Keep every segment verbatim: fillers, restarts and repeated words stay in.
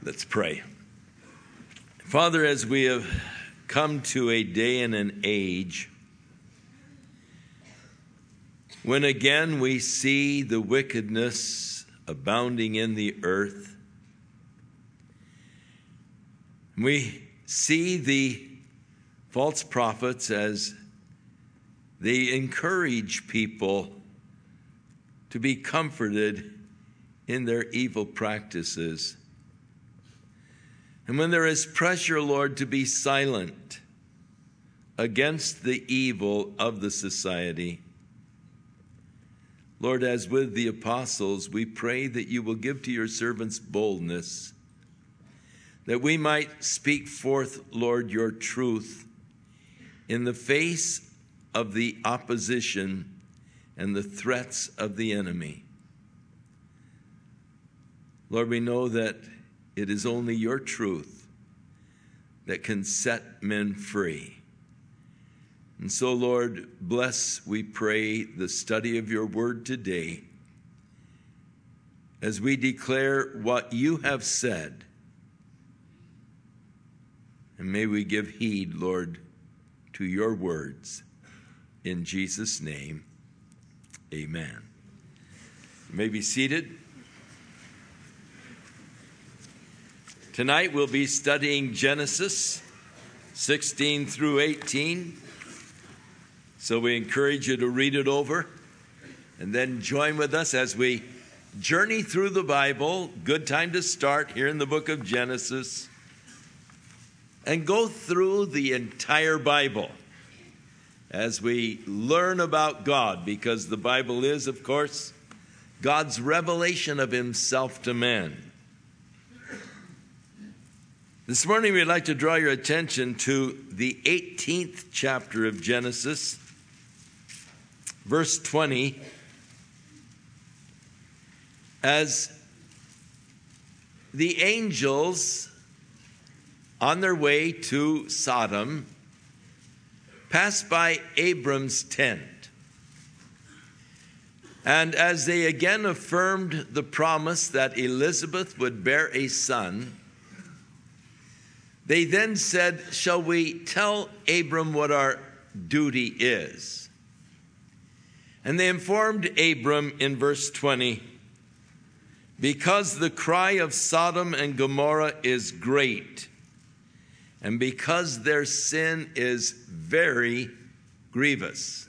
Let's pray. Father, as we have come to a day and an age when again we see the wickedness abounding in the earth, we see the false prophets as they encourage people to be comforted in their evil practices. And when there is pressure, Lord, to be silent against the evil of the society, Lord, as with the apostles, we pray that you will give to your servants boldness, that we might speak forth, Lord, your truth in the face of the opposition and the threats of the enemy. Lord, we know that it is only your truth that can set men free. And so, Lord, bless, we pray, the study of your word today as we declare what you have said. And may we give heed, Lord, to your words. In Jesus' name, amen. You may be seated. Tonight we'll be studying Genesis sixteen through eighteen. So we encourage you to read it over and then join with us as we journey through the Bible. Good time to start here in the book of Genesis and go through the entire Bible as we learn about God, because the Bible is, of course, God's revelation of himself to man. This morning, we'd like to draw your attention to the eighteenth chapter of Genesis, verse twenty, as the angels on their way to Sodom passed by Abram's tent. And as they again affirmed the promise that Elizabeth would bear a son, they then said, "Shall we tell Abram what our duty is?" And they informed Abram in verse twenty, "Because the cry of Sodom and Gomorrah is great, and because their sin is very grievous."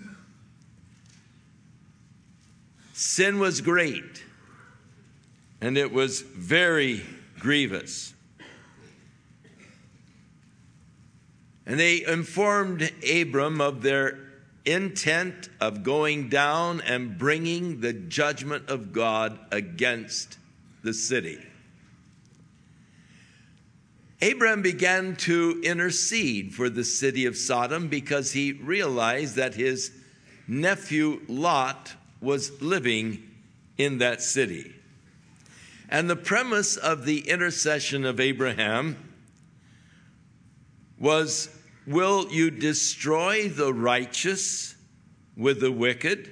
Sin was great, and it was very grievous. And they informed Abram of their intent of going down and bringing the judgment of God against the city. Abram began to intercede for the city of Sodom because he realized that his nephew Lot was living in that city. And the premise of the intercession of Abraham was, will you destroy the righteous with the wicked?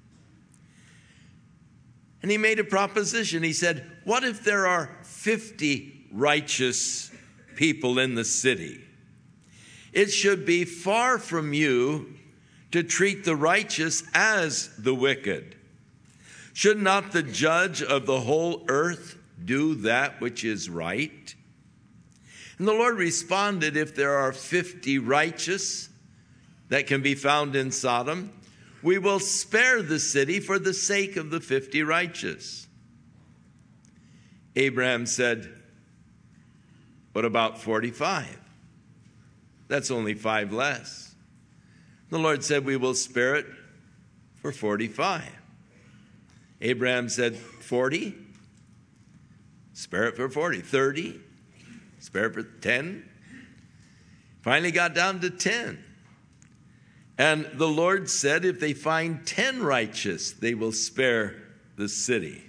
And he made a proposition. He said, what if there are fifty righteous people in the city? It should be far from you to treat the righteous as the wicked. Should not the judge of the whole earth do that which is right? And the Lord responded, if there are fifty righteous that can be found in Sodom, we will spare the city for the sake of the fifty righteous. Abraham said, what about forty-five? That's only five less. The Lord said, we will spare it for forty-five. Abraham said, forty? Spare it for forty. thirty? Spare it for ten. Finally got down to ten. And the Lord said, if they find ten righteous, they will spare the city.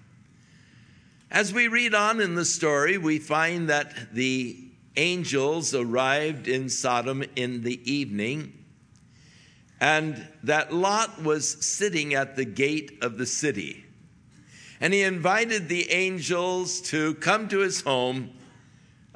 As we read on in the story, we find that the angels arrived in Sodom in the evening, and that Lot was sitting at the gate of the city. And he invited the angels to come to his home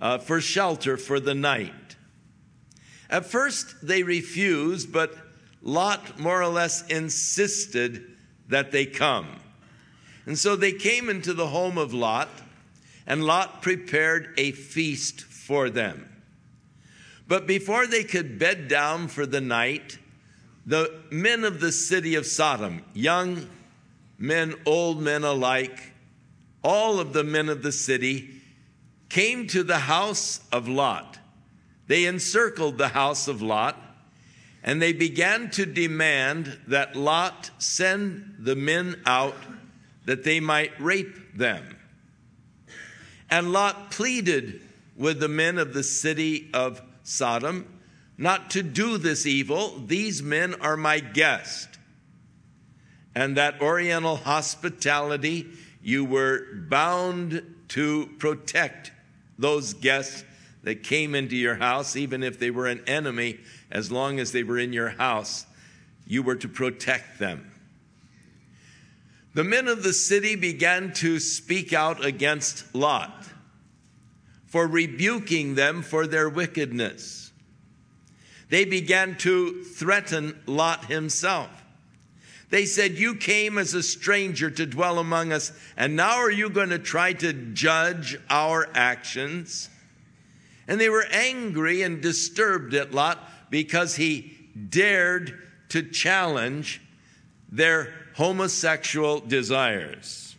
uh, for shelter for the night. At first they refused, but Lot more or less insisted that they come. And so they came into the home of Lot, and Lot prepared a feast for them. But before they could bed down for the night, the men of the city of Sodom, young men, old men alike, all of the men of the city, came to the house of Lot. They encircled the house of Lot, and they began to demand that Lot send the men out that they might rape them. And Lot pleaded with the men of the city of Sodom not to do this evil. These men are my guests. And that Oriental hospitality, you were bound to protect those guests that came into your house, even if they were an enemy, as long as they were in your house, you were to protect them. The men of the city began to speak out against Lot for rebuking them for their wickedness. They began to threaten Lot himself. They said, "You came as a stranger to dwell among us, and now are you going to try to judge our actions?" And they were angry and disturbed at Lot because he dared to challenge their homosexual desires.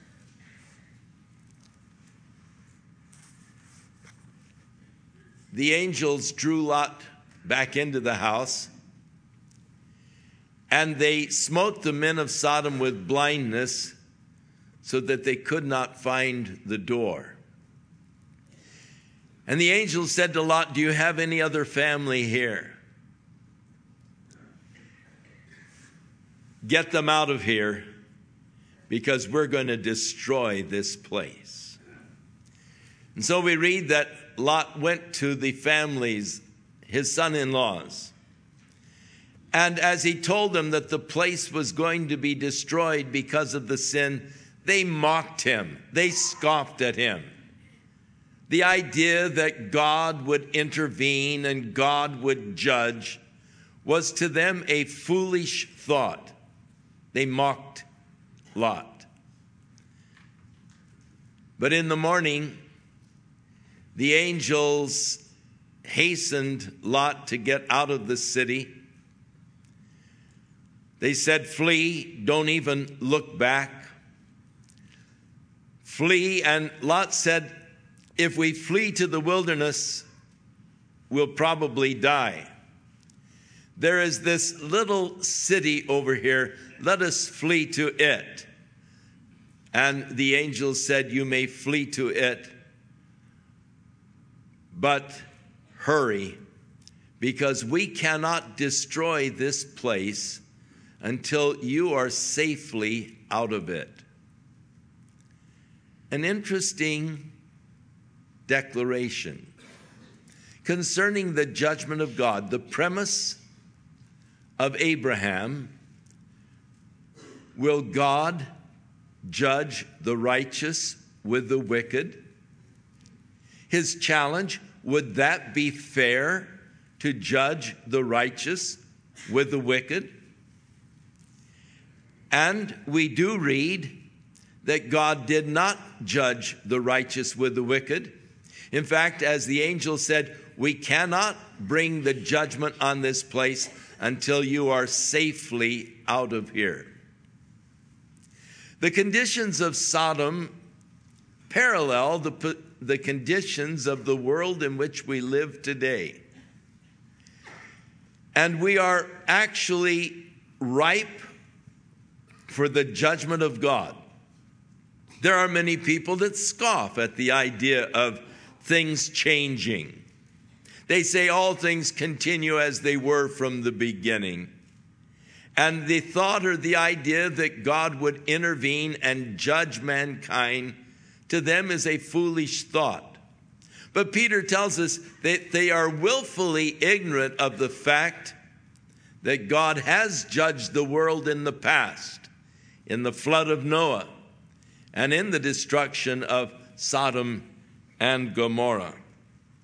The angels drew Lot back into the house, and they smote the men of Sodom with blindness so that they could not find the door. And the angel said to Lot, "Do you have any other family here? Get them out of here, because we're going to destroy this place." And so we read that Lot went to the families, his son-in-laws, and as he told them that the place was going to be destroyed because of the sin, they mocked him. They scoffed at him. The idea that God would intervene and God would judge was to them a foolish thought. They mocked Lot. But in the morning, the angels hastened Lot to get out of the city. They said, "Flee, don't even look back. Flee." And Lot said, "If we flee to the wilderness, we'll probably die. There is this little city over here. Let us flee to it." And the angel said, "You may flee to it, but hurry, because we cannot destroy this place until you are safely out of it." An interesting declaration concerning the judgment of God. The premise of Abraham: will God judge the righteous with the wicked? His challenge: would that be fair to judge the righteous with the wicked? And we do read that God did not judge the righteous with the wicked. In fact, as the angel said, "We cannot bring the judgment on this place until you are safely out of here." The conditions of Sodom parallel the, the conditions of the world in which we live today. And we are actually ripe for the judgment of God. There are many people that scoff at the idea of things changing. They say all things continue as they were from the beginning. And the thought or the idea that God would intervene and judge mankind, to them is a foolish thought. But Peter tells us that they are willfully ignorant of the fact that God has judged the world in the past, in the flood of Noah, and in the destruction of Sodom and Gomorrah.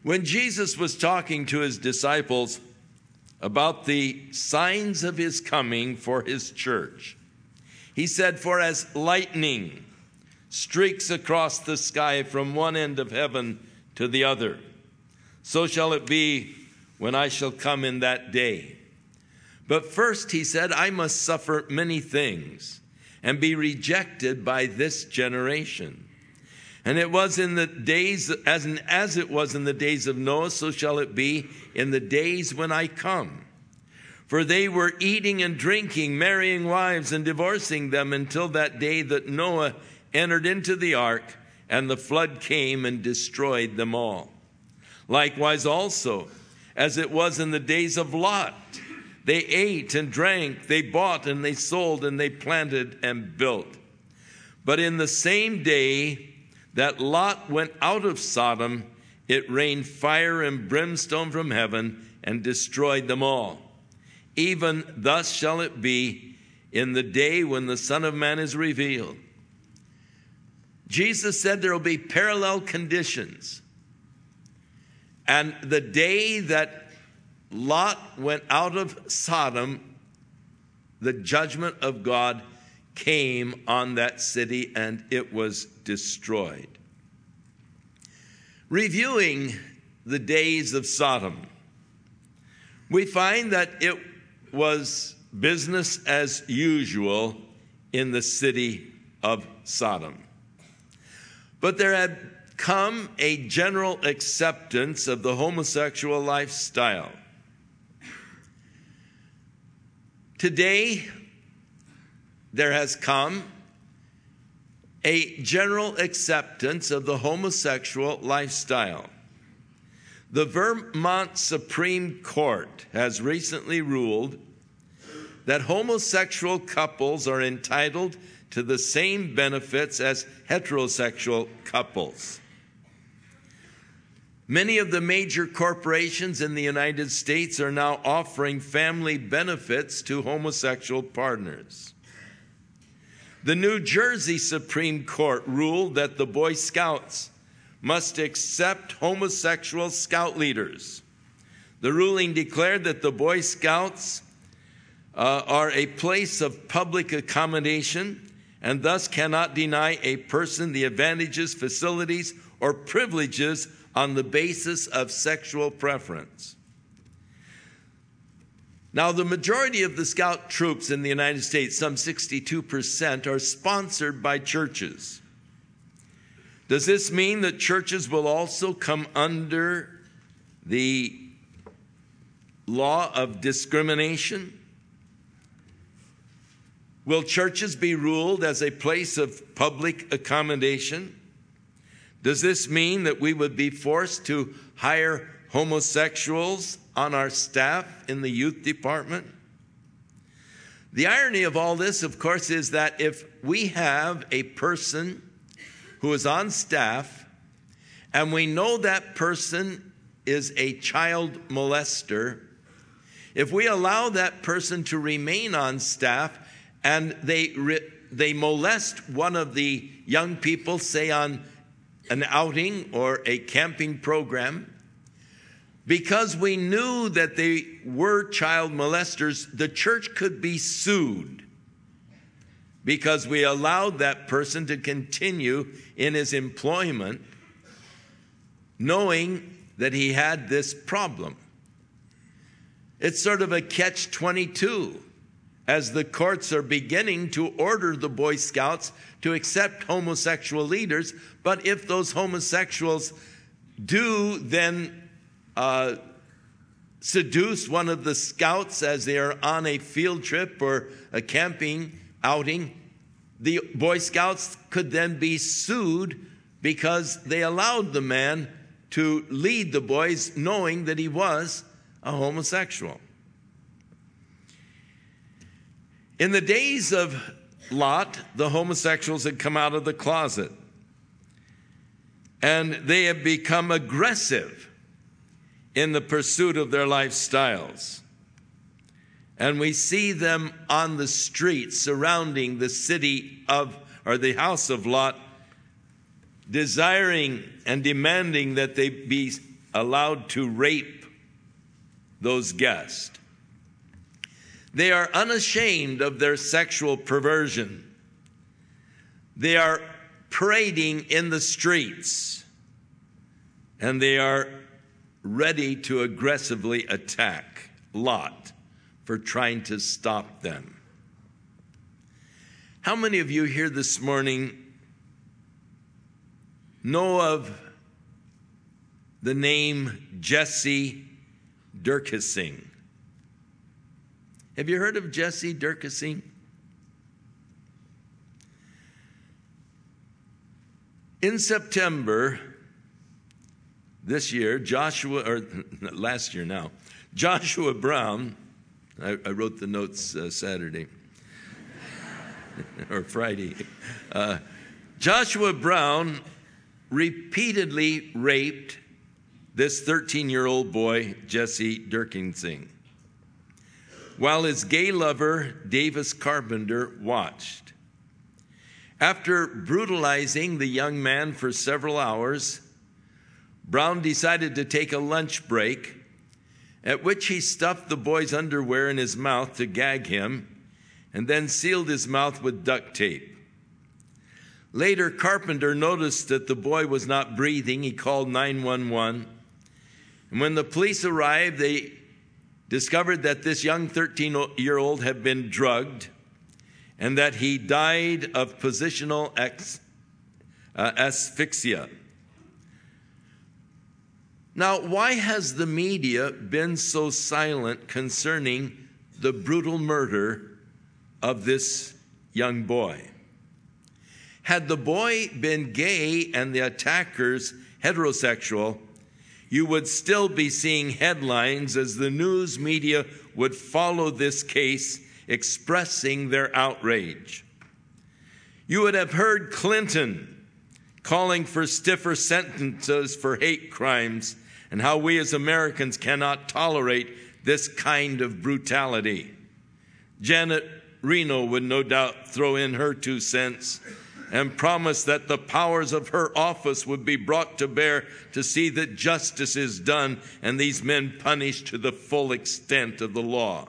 When Jesus was talking to his disciples about the signs of his coming for his church, he said, "For as lightning streaks across the sky from one end of heaven to the other, so shall it be when I shall come in that day. But first," he said, "I must suffer many things and be rejected by this generation. And it was in the days, as, in, as it was in the days of Noah, so shall it be in the days when I come. For they were eating and drinking, marrying wives and divorcing them until that day that Noah entered into the ark, and the flood came and destroyed them all. Likewise also, as it was in the days of Lot, they ate and drank, they bought and they sold, and they planted and built. But in the same day that Lot went out of Sodom, it rained fire and brimstone from heaven and destroyed them all. Even thus shall it be in the day when the Son of Man is revealed." Jesus said there will be parallel conditions. And the day that Lot went out of Sodom, the judgment of God came on that city and it was destroyed. Reviewing the days of Sodom, we find that it was business as usual in the city of Sodom. But there had come a general acceptance of the homosexual lifestyle. Today, there has come a general acceptance of the homosexual lifestyle. The Vermont Supreme Court has recently ruled that homosexual couples are entitled to the same benefits as heterosexual couples. Many of the major corporations in the United States are now offering family benefits to homosexual partners. The New Jersey Supreme Court ruled that the Boy Scouts must accept homosexual scout leaders. The ruling declared that the Boy Scouts uh, are a place of public accommodation and thus cannot deny a person the advantages, facilities, or privileges on the basis of sexual preference. Now, the majority of the Scout troops in the United States, some sixty-two percent, are sponsored by churches. Does this mean that churches will also come under the law of discrimination? Will churches be ruled as a place of public accommodation? Does this mean that we would be forced to hire homosexuals on our staff in the youth department? The irony of all this, of course, is that if we have a person who is on staff and we know that person is a child molester, if we allow that person to remain on staff and they re- they molest one of the young people, say on an outing or a camping program, because we knew that they were child molesters, the church could be sued because we allowed that person to continue in his employment knowing that he had this problem. It's sort of a catch twenty-two as the courts are beginning to order the Boy Scouts to accept homosexual leaders, but if those homosexuals do then uh, seduce one of the scouts as they are on a field trip or a camping outing, the Boy Scouts could then be sued because they allowed the man to lead the boys knowing that he was a homosexual. In the days of Lot, the homosexuals had come out of the closet, and they have become aggressive in the pursuit of their lifestyles. And we see them on the streets surrounding the city of, or the house of Lot, desiring and demanding that they be allowed to rape those guests. They are unashamed of their sexual perversion. They are parading in the streets, and they are ready to aggressively attack Lot for trying to stop them. How many of you here this morning know of the name Jesse Dirkhising? Have you heard of Jesse Dirkhising? In September this year, Joshua, or last year now, Joshua Brown, I, I wrote the notes uh, Saturday, or Friday. Uh, Joshua Brown repeatedly raped this thirteen-year-old boy, Jesse Dirkhising, while his gay lover, Davis Carpenter, watched. After brutalizing the young man for several hours, Brown decided to take a lunch break, at which he stuffed the boy's underwear in his mouth to gag him, and then sealed his mouth with duct tape. Later, Carpenter noticed that the boy was not breathing. He called nine one one, and when the police arrived, they discovered that this young thirteen-year-old had been drugged and that he died of positional ex, uh, asphyxia. Now, why has the media been so silent concerning the brutal murder of this young boy? Had the boy been gay and the attackers heterosexual, you would still be seeing headlines as the news media would follow this case, expressing their outrage. You would have heard Clinton calling for stiffer sentences for hate crimes and how we as Americans cannot tolerate this kind of brutality. Janet Reno would no doubt throw in her two cents and promise that the powers of her office would be brought to bear to see that justice is done and these men punished to the full extent of the law.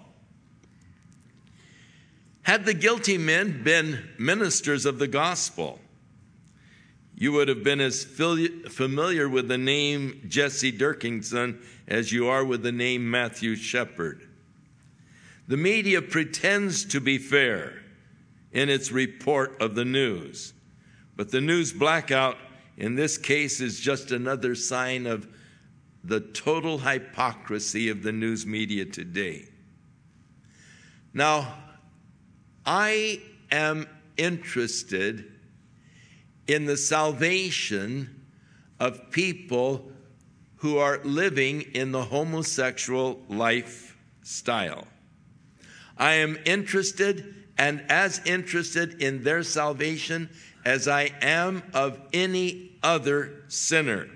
Had the guilty men been ministers of the gospel, you would have been as familiar with the name Jesse Dirkhising as you are with the name Matthew Shepard. The media pretends to be fair in its report of the news, but the news blackout in this case is just another sign of the total hypocrisy of the news media today. Now, I am interested in the salvation of people who are living in the homosexual lifestyle. I am interested and as interested in their salvation as I am of any other sinner.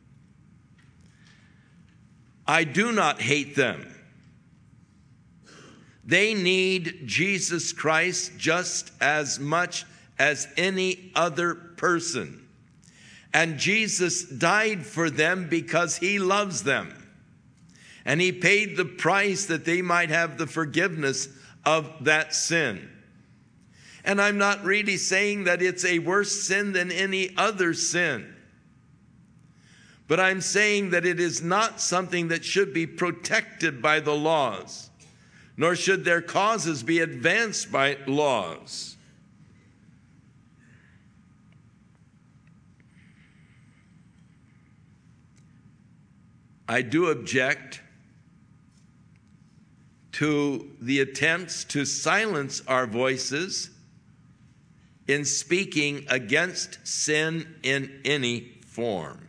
I do not hate them. They need Jesus Christ just as much as any other person. And Jesus died for them because he loves them. And he paid the price that they might have the forgiveness of that sin. And I'm not really saying that it's a worse sin than any other sin. But I'm saying that it is not something that should be protected by the laws, nor should their causes be advanced by laws. I do object to the attempts to silence our voices in speaking against sin in any form.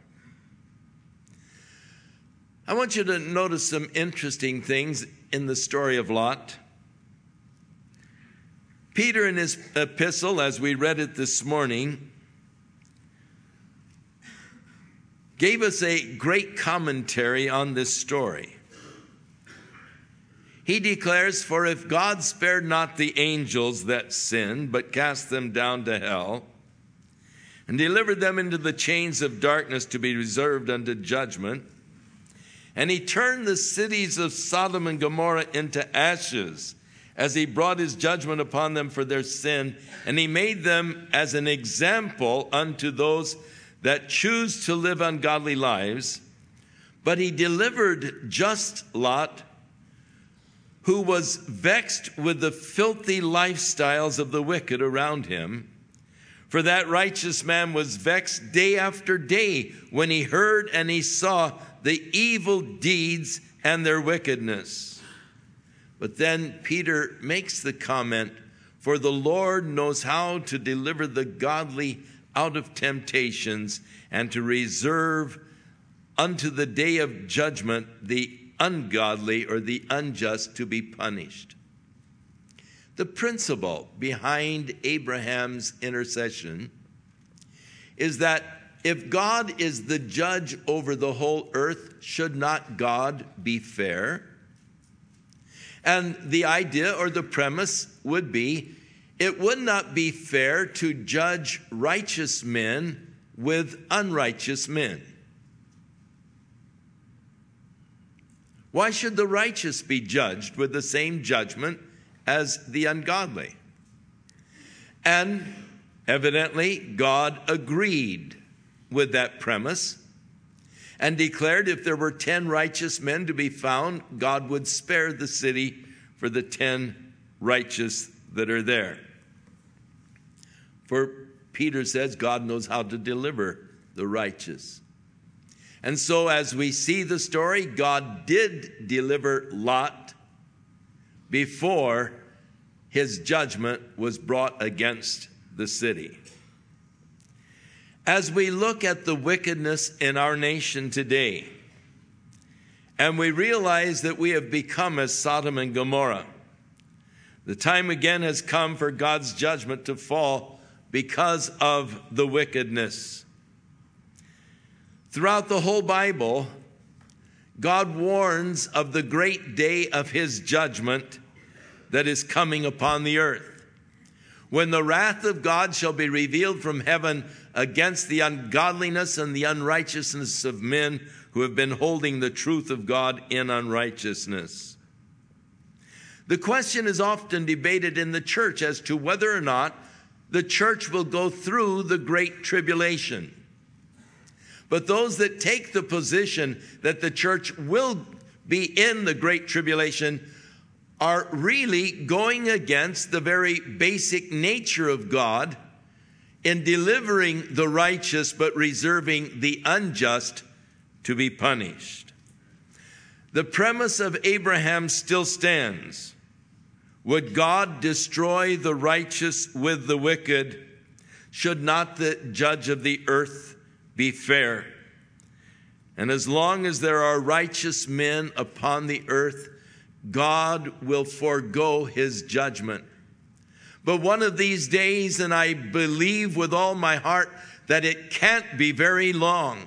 I want you to notice some interesting things in the story of Lot. Peter, in his epistle, as we read it this morning, gave us a great commentary on this story. He declares, "For if God spared not the angels that sinned, but cast them down to hell, and delivered them into the chains of darkness to be reserved unto judgment, And he turned the cities of Sodom and Gomorrah into ashes as he brought his judgment upon them for their sin. And he made them as an example unto those that choose to live ungodly lives. But he delivered just Lot, who was vexed with the filthy lifestyles of the wicked around him. For that righteous man was vexed day after day when he heard and he saw the evil deeds and their wickedness. But then Peter makes the comment, for the Lord knows how to deliver the godly out of temptations and to reserve unto the day of judgment the ungodly or the unjust to be punished. The principle behind Abraham's intercession is that if God is the judge over the whole earth, should not God be fair? And the idea or the premise would be, it would not be fair to judge righteous men with unrighteous men. Why should the righteous be judged with the same judgment as the ungodly? And evidently, God agreed with that premise and declared if there were ten righteous men to be found, God would spare the city for the ten righteous that are there. For Peter says God knows how to deliver the righteous. And so as we see the story, God did deliver Lot before his judgment was brought against the city. As we look at the wickedness in our nation today, and we realize that we have become as Sodom and Gomorrah, the time again has come for God's judgment to fall because of the wickedness. Throughout the whole Bible, God warns of the great day of his judgment that is coming upon the earth, when the wrath of God shall be revealed from heaven against the ungodliness and the unrighteousness of men who have been holding the truth of God in unrighteousness. The question is often debated in the church as to whether or not the church will go through the great tribulation. But those that take the position that the church will be in the great tribulation are really going against the very basic nature of God in delivering the righteous but reserving the unjust to be punished. The premise of Abraham still stands. Would God destroy the righteous with the wicked? Should not the judge of the earth be fair? And as long as there are righteous men upon the earth, God will forego his judgment. But one of these days, and I believe with all my heart that it can't be very long,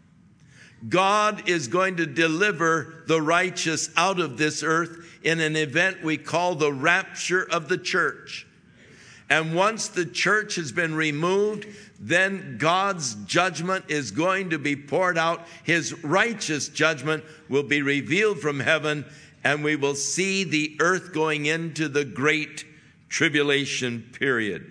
God is going to deliver the righteous out of this earth in an event we call the rapture of the church. And once the church has been removed, then God's judgment is going to be poured out. His righteous judgment will be revealed from heaven, and we will see the earth going into the great tribulation period.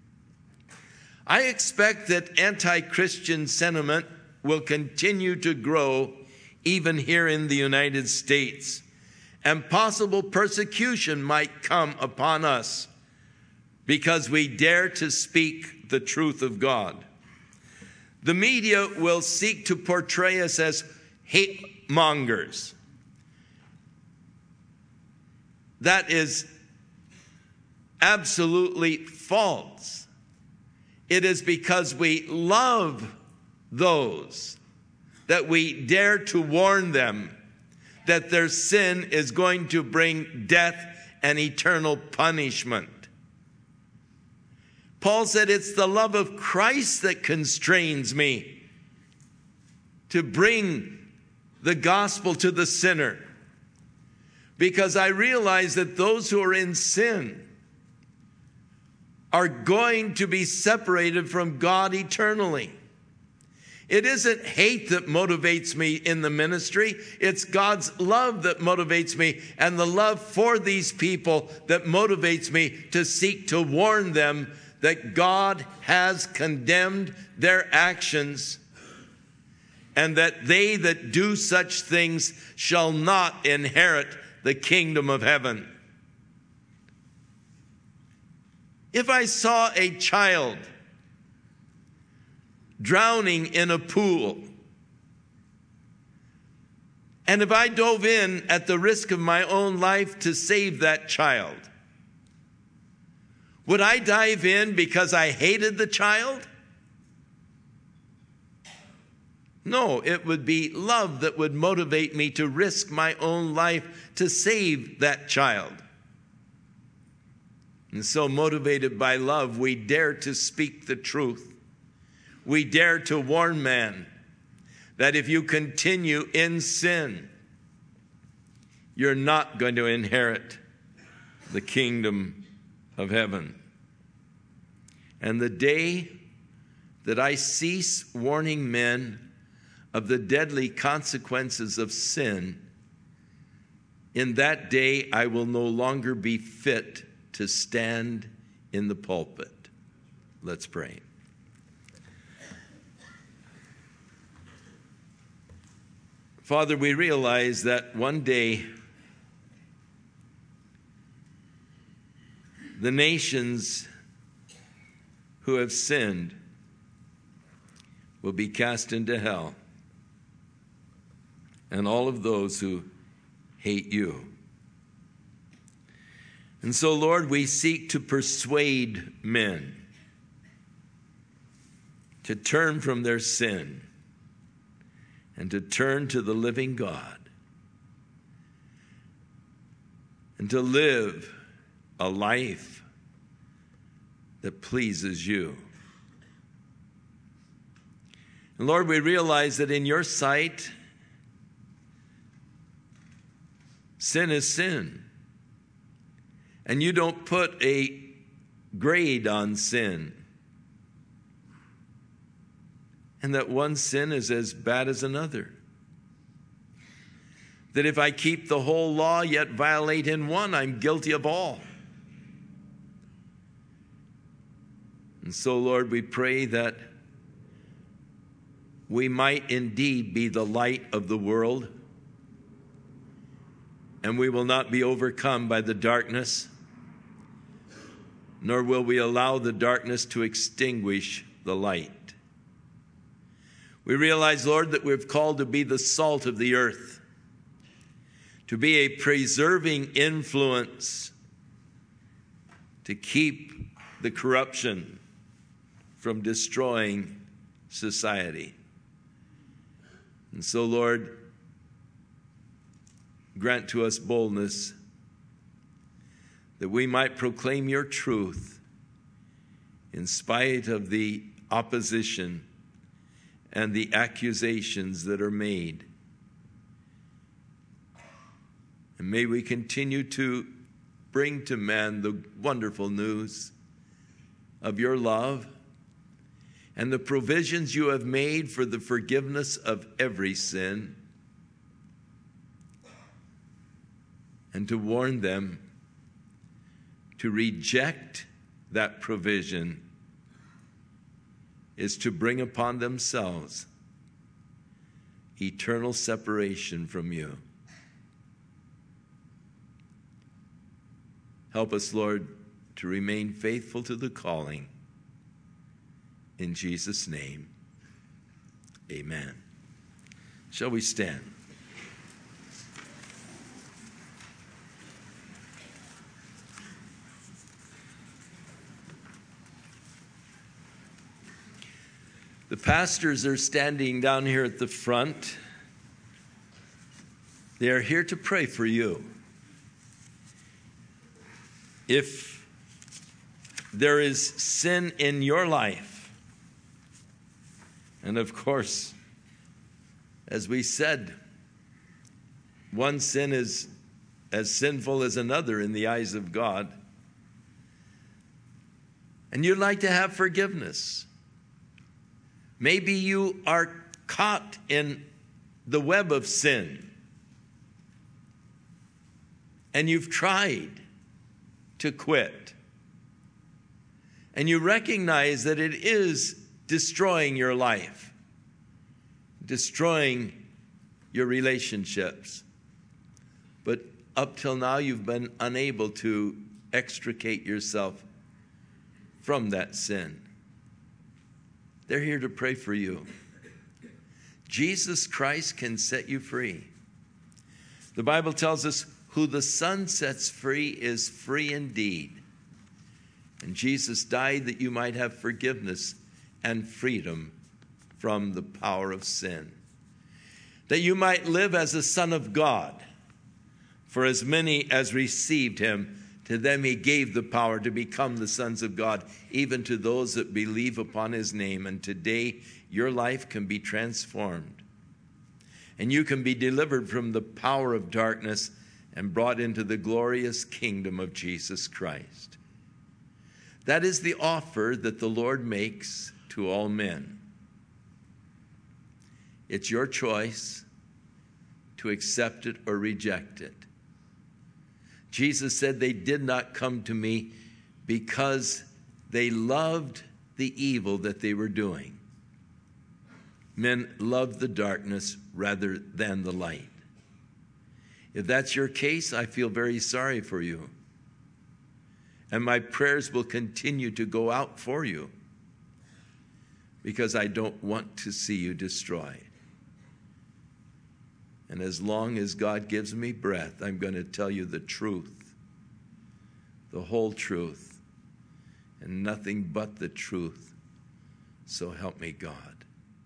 I expect that anti-Christian sentiment will continue to grow even here in the United States, and possible persecution might come upon us because we dare to speak the truth of God. The media will seek to portray us as hate mongers. That is absolutely false. It is because we love those that we dare to warn them that their sin is going to bring death and eternal punishment. Paul said, it's the love of Christ that constrains me to bring the gospel to the sinner, because I realize that those who are in sin are going to be separated from God eternally. It isn't hate that motivates me in the ministry. It's God's love that motivates me, and the love for these people that motivates me to seek to warn them that God has condemned their actions, and that they that do such things shall not inherit the kingdom of heaven. If I saw a child drowning in a pool, and if I dove in at the risk of my own life to save that child, would I dive in because I hated the child? No, it would be love that would motivate me to risk my own life to save that child. And so, motivated by love, we dare to speak the truth. We dare to warn man that if you continue in sin, you're not going to inherit the kingdom of heaven. And the day that I cease warning men of the deadly consequences of sin, in that day I will no longer be fit to stand in the pulpit. Let's pray. Father, we realize that one day the nations who have sinned will be cast into hell, and all of those who hate you. And so, Lord, we seek to persuade men to turn from their sin and to turn to the living God and to live a life that pleases you. And Lord, we realize that in your sight, sin is sin. And you don't put a grade on sin. And that one sin is as bad as another. That if I keep the whole law yet violate in one, I'm guilty of all. And so, Lord, we pray that we might indeed be the light of the world, and we will not be overcome by the darkness, nor will we allow the darkness to extinguish the light. We realize, Lord, that we're called to be the salt of the earth, to be a preserving influence, to keep the corruption from destroying society. And so, Lord, grant to us boldness that we might proclaim your truth in spite of the opposition and the accusations that are made. And may we continue to bring to man the wonderful news of your love and the provisions you have made for the forgiveness of every sin, and to warn them to reject that provision is to bring upon themselves eternal separation from you. Help us, Lord, to remain faithful to the calling. In Jesus' name, amen. Shall we stand? The pastors are standing down here at the front. They are here to pray for you. If there is sin in your life, and of course, as we said, one sin is as sinful as another in the eyes of God, and you'd like to have forgiveness, Maybe you are caught in the web of sin, and you've tried to quit, and you recognize that it is destroying your life, destroying your relationships. But up till now, you've been unable to extricate yourself from that sin. They're here to pray for you. Jesus Christ can set you free. The Bible tells us, who the Son sets free is free indeed. And Jesus died that you might have forgiveness and freedom from the power of sin, that you might live as a son of God. For as many as received him, to them he gave the power to become the sons of God, even to those that believe upon his name. And today, your life can be transformed, and you can be delivered from the power of darkness and brought into the glorious kingdom of Jesus Christ. That is the offer that the Lord makes to all men. It's your choice to accept it or reject it. Jesus said they did not come to me because they loved the evil that they were doing. Men love the darkness rather than the light. If that's your case, I feel very sorry for you. And my prayers will continue to go out for you, because I don't want to see you destroyed. And as long as God gives me breath, I'm going to tell you the truth, the whole truth, and nothing but the truth. So help me God.